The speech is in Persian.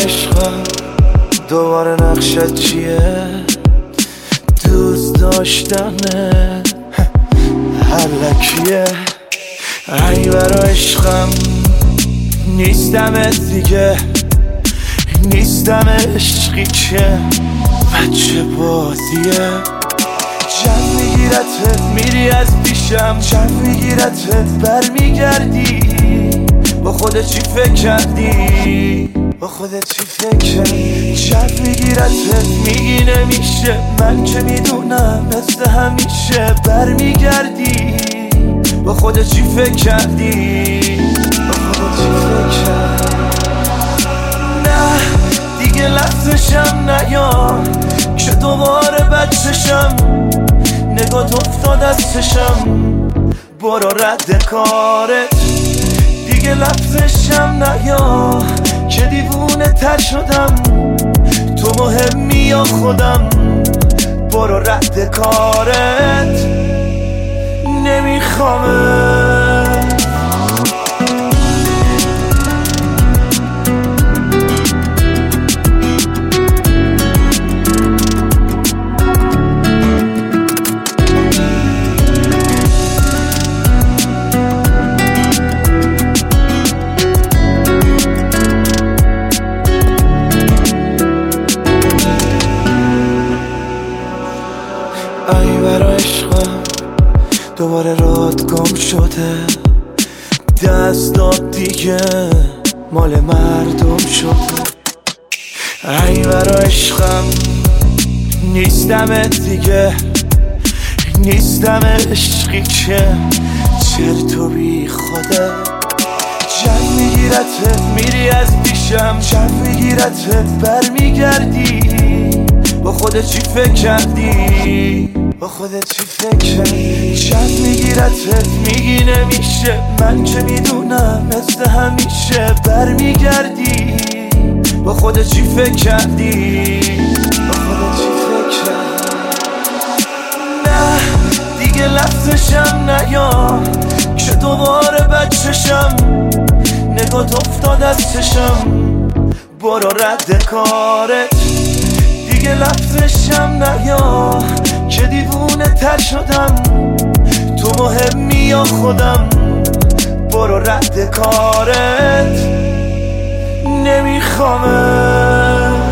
عشقم دوباره نقشت چیه؟ دوست داشتنه هرلکیه. ای برا عشقم نیستم دیگه، نیستم عشقی که بچه بازیه. جو میگیرتت میری از پیشم، جو میگیرتت برمیگردی. با خودت چی فکر کردی؟ با خودت چی فکر کردی؟ جو میگیرتت میگی نمیشه، من که میدونم مثل همیشه برمیگردی. با خودت چی فکر کردی؟ با خودت چی فکر کردی؟ نه دیگه لحظشم نیا که دوباره بچشم، نگات افتاد از چشم. برو رد کارت دیگه لحظشم نیا که دیوونه تر شدم. تو مهمی یا خودم؟ برو رد کارت نمیخوامه. ای برا عشقم دوباره رات گم شده، دستات دیگه مال مردم شده. ای برا عشقم نیستم دیگه، نیستم عشقی که چرت و بی خوده. جو میگیرتت میری از پیشم، جو میگیرتت برمیگردی. با خودت چی فکر کردی؟ با خودت چی فکر کردی؟ جو میگیرتت میگی نمیشه، من که میدونم مثل همیشه برمیگردی. با خودت چی فکر کردی؟ با خودت چی فکر کردی؟ نه دیگه لحظشم نیا که دوباره بچشم، نگات افتاد از چشم. برو رد کارت دیگه لحظشم نیا که دیوونه تر شدم. تو مهمی یا خودم؟ برو رد کارت نمیخوامه.